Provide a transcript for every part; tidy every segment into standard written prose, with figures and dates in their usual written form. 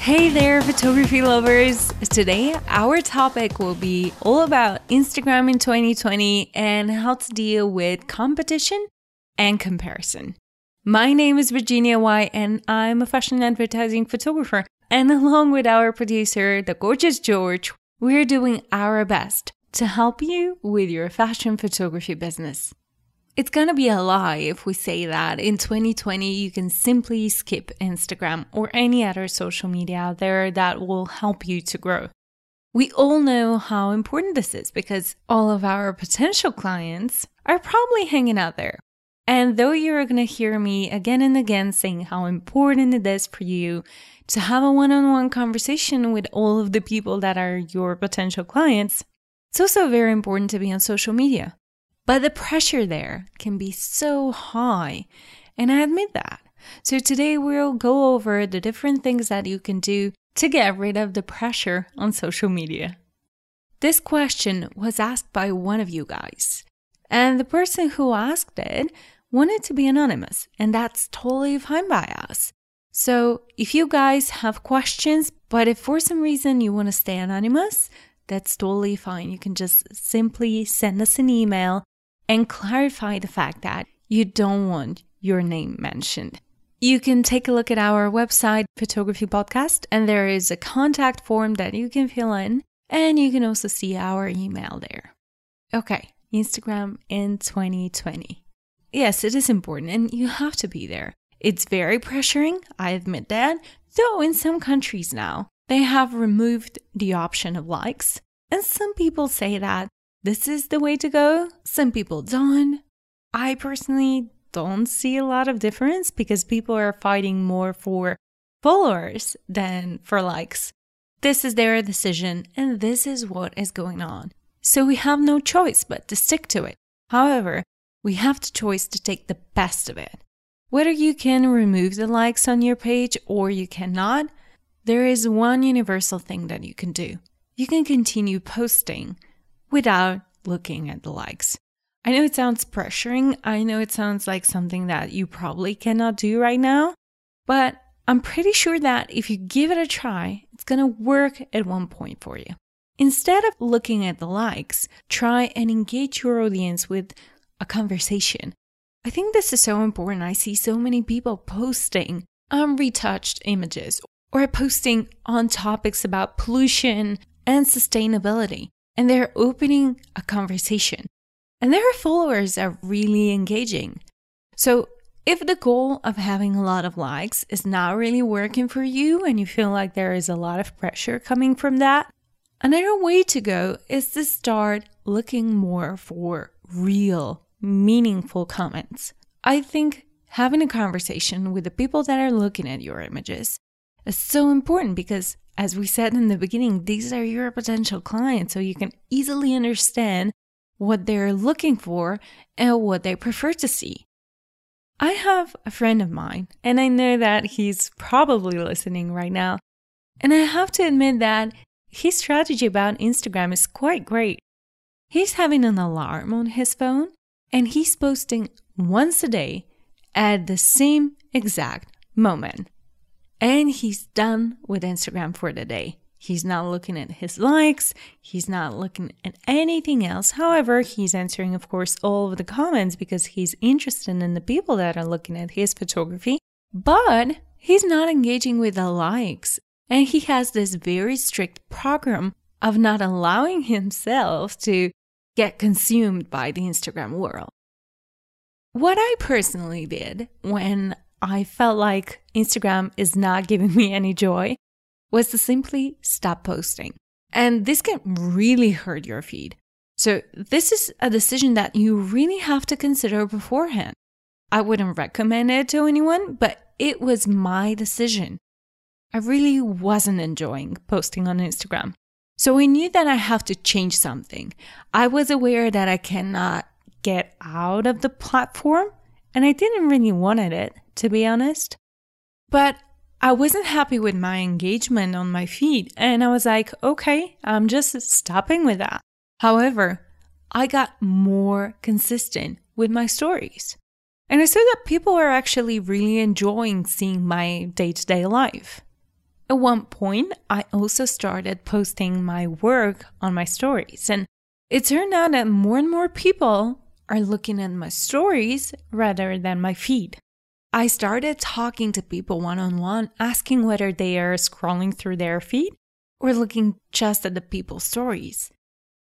Hey there, photography lovers! Today, our topic will be all about Instagram in 2020 and how to deal with competition and comparison. My name is Virginia White and I'm a fashion advertising photographer. And along with our producer, the gorgeous George, we're doing our best to help you with your fashion photography business. It's gonna be a lie if we say that in 2020 you can simply skip Instagram or any other social media out there that will help you to grow. We all know how important this is because all of our potential clients are probably hanging out there. And though you're gonna hear me again and again saying how important it is for you to have a one-on-one conversation with all of the people that are your potential clients, it's also very important to be on social media. But the pressure there can be so high, and I admit that. So today we'll go over the different things that you can do to get rid of the pressure on social media. This question was asked by one of you guys, and the person who asked it wanted to be anonymous, and that's totally fine by us. So if you guys have questions, but if for some reason you want to stay anonymous, that's totally fine. You can just simply send us an email and clarify the fact that you don't want your name mentioned. You can take a look at our website, Photography Podcast, and there is a contact form that you can fill in, and you can also see our email there. Okay, Instagram in 2020. Yes, it is important, and you have to be there. It's very pressuring, I admit that, though in some countries now, they have removed the option of likes, and some people say that this is the way to go. Some people don't. I personally don't see a lot of difference because people are fighting more for followers than for likes. This is their decision and this is what is going on. So we have no choice but to stick to it. However, we have the choice to take the best of it. Whether you can remove the likes on your page or you cannot, there is one universal thing that you can do. You can continue posting without looking at the likes. I know it sounds pressuring. I know it sounds like something that you probably cannot do right now, but I'm pretty sure that if you give it a try, it's going to work at one point for you. Instead of looking at the likes, try and engage your audience with a conversation. I think this is so important. I see so many people posting retouched images or posting on topics about pollution and sustainability. And they're opening a conversation. And their followers are really engaging. So if the goal of having a lot of likes is not really working for you and you feel like there is a lot of pressure coming from that, another way to go is to start looking more for real, meaningful comments. I think having a conversation with the people that are looking at your images is so important because, as we said in the beginning, these are your potential clients, so you can easily understand what they're looking for and what they prefer to see. I have a friend of mine, and I know that he's probably listening right now, and I have to admit that his strategy about Instagram is quite great. He's having an alarm on his phone, and he's posting once a day at the same exact moment. And he's done with Instagram for the day. He's not looking at his likes. He's not looking at anything else. However, he's answering, of course, all of the comments because he's interested in the people that are looking at his photography. But he's not engaging with the likes. And he has this very strict program of not allowing himself to get consumed by the Instagram world. What I personally did when I felt like Instagram is not giving me any joy was to simply stop posting. And this can really hurt your feed. So this is a decision that you really have to consider beforehand. I wouldn't recommend it to anyone, but it was my decision. I really wasn't enjoying posting on Instagram. So I knew that I have to change something. I was aware that I cannot get out of the platform, and I didn't really wanted it, to be honest. But I wasn't happy with my engagement on my feed, and I was like, okay, I'm just stopping with that. However, I got more consistent with my stories. And I saw that people are actually really enjoying seeing my day-to-day life. At one point, I also started posting my work on my stories, and it turned out that more and more people are looking at my stories rather than my feed. I started talking to people one-on-one, asking whether they are scrolling through their feed or looking just at the people's stories.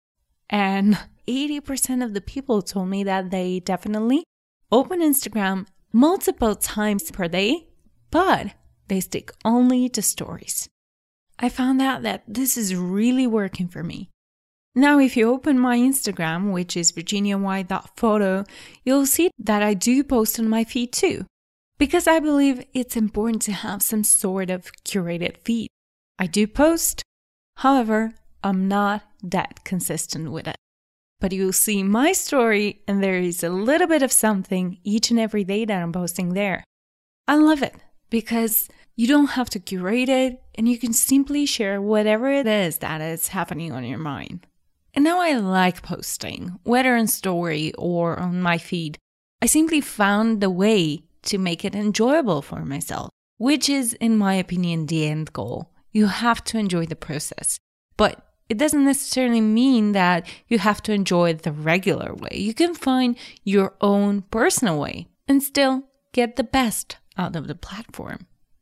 And 80% of the people told me that they definitely open Instagram multiple times per day, but they stick only to stories. I found out that this is really working for me. Now, if you open my Instagram, which is virginiawhite.photo, you'll see that I do post on my feed too, because I believe it's important to have some sort of curated feed. I do post, however, I'm not that consistent with it. But you'll see my story and there is a little bit of something each and every day that I'm posting there. I love it because you don't have to curate it and you can simply share whatever it is that is happening on your mind. And now I like posting, whether on story or on my feed. I simply found the way to make it enjoyable for myself, which is, in my opinion, the end goal. You have to enjoy the process. But it doesn't necessarily mean that you have to enjoy it the regular way. You can find your own personal way and still get the best out of the platform.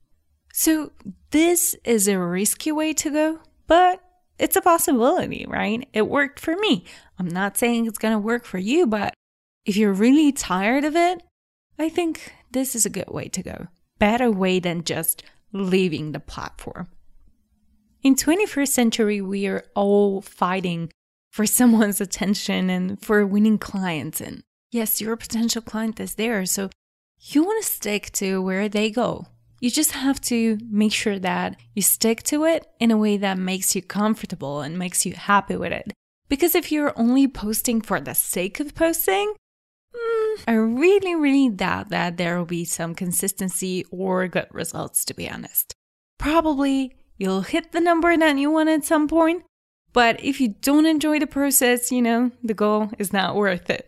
So this is a risky way to go, but it's a possibility, right? It worked for me. I'm not saying it's going to work for you, but if you're really tired of it, I think this is a good way to go. Better way than just leaving the platform. In 21st century, we are all fighting for someone's attention and for winning clients. And yes, your potential client is there, so you want to stick to where they go. You just have to make sure that you stick to it in a way that makes you comfortable and makes you happy with it. Because if you're only posting for the sake of posting, I really doubt that there will be some consistency or good results, to be honest. Probably you'll hit the number that you want at some point, but if you don't enjoy the process, the goal is not worth it.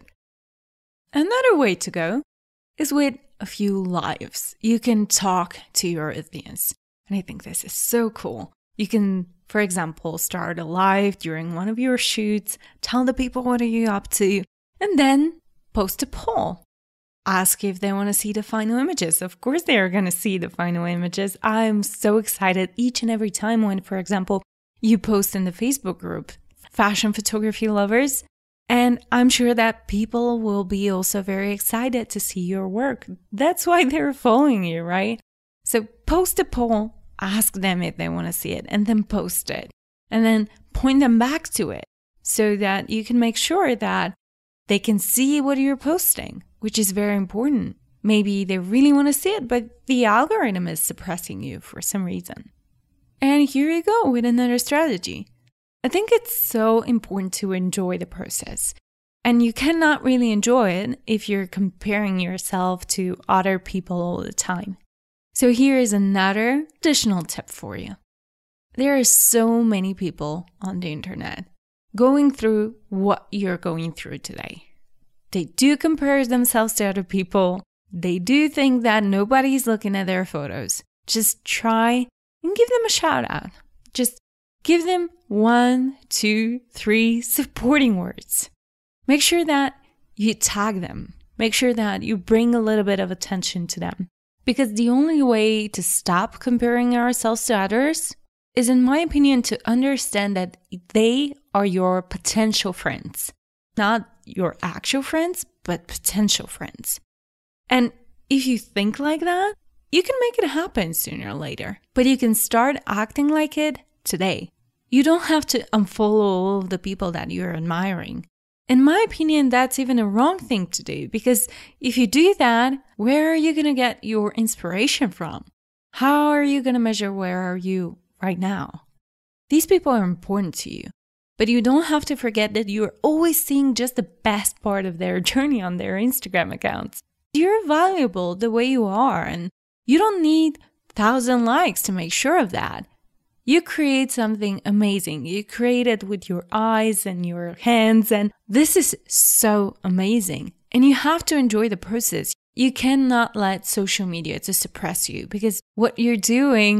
Another way to go is with a few lives. You can talk to your audience. And I think this is so cool. You can, for example, start a live during one of your shoots, tell the people what are you up to, and then post a poll. Ask if they want to see the final images. Of course they are going to see the final images. I'm so excited each and every time when, for example, you post in the Facebook group, Fashion Photography Lovers, and I'm sure that people will be also very excited to see your work. That's why they're following you, right? So post a poll, ask them if they want to see it, and then post it. And then point them back to it so that you can make sure that they can see what you're posting, which is very important. Maybe they really want to see it, but the algorithm is suppressing you for some reason. And here you go with another strategy. I think it's so important to enjoy the process. And you cannot really enjoy it if you're comparing yourself to other people all the time. So here is another additional tip for you. There are so many people on the internet going through what you're going through today. They do compare themselves to other people. They do think that nobody's looking at their photos. Just try and give them a shout out. Just give them 1, 2, 3 supporting words. Make sure that you tag them. Make sure that you bring a little bit of attention to them. Because the only way to stop comparing ourselves to others is, in my opinion, to understand that they are your potential friends. Not your actual friends, but potential friends. And if you think like that, you can make it happen sooner or later. But you can start acting like it today. You don't have to unfollow all of the people that you're admiring. In my opinion, that's even a wrong thing to do, because if you do that, where are you going to get your inspiration from? How are you going to measure where are you right now? These people are important to you, but you don't have to forget that you're always seeing just the best part of their journey on their Instagram accounts. You're valuable the way you are, and you don't need 1,000 likes to make sure of that. You create something amazing. You create it with your eyes and your hands, and this is so amazing. And you have to enjoy the process. You cannot let social media to suppress you, because what you're doing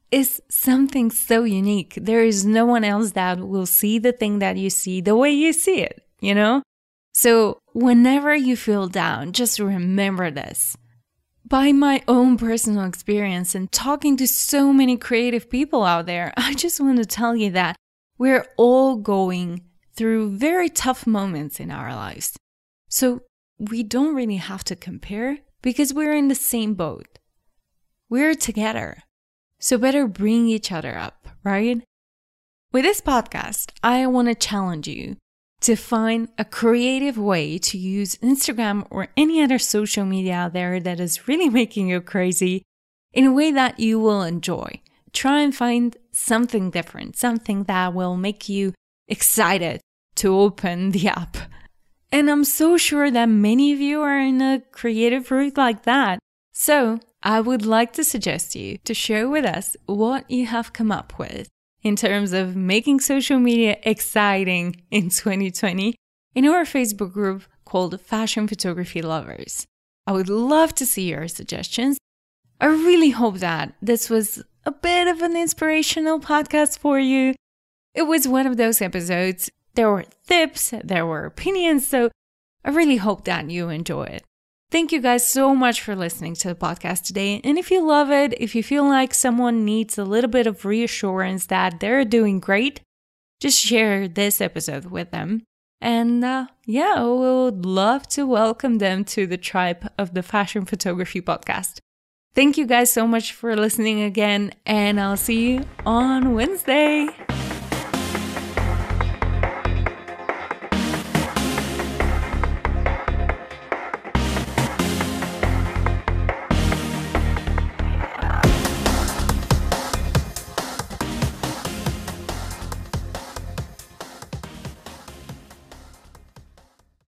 is something so unique. There is no one else that will see the thing that you see the way you see it, you know? So whenever you feel down, just remember this. By my own personal experience and talking to so many creative people out there, I just want to tell you that we're all going through very tough moments in our lives. So we don't really have to compare because we're in the same boat. We're together. So better bring each other up, right? With this podcast, I want to challenge you to find a creative way to use Instagram or any other social media out there that is really making you crazy in a way that you will enjoy. Try and find something different, something that will make you excited to open the app. And I'm so sure that many of you are in a creative route like that. So I would like to suggest you to share with us what you have come up with in terms of making social media exciting in 2020 in our Facebook group called Fashion Photography Lovers. I would love to see your suggestions. I really hope that this was a bit of an inspirational podcast for you. It was one of those episodes. There were tips, there were opinions, so I really hope that you enjoy it. Thank you guys so much for listening to the podcast today. And if you love it, if you feel like someone needs a little bit of reassurance that they're doing great, just share this episode with them. And we would love to welcome them to the tribe of the Fashion Photography Podcast. Thank you guys so much for listening again, and I'll see you on Wednesday.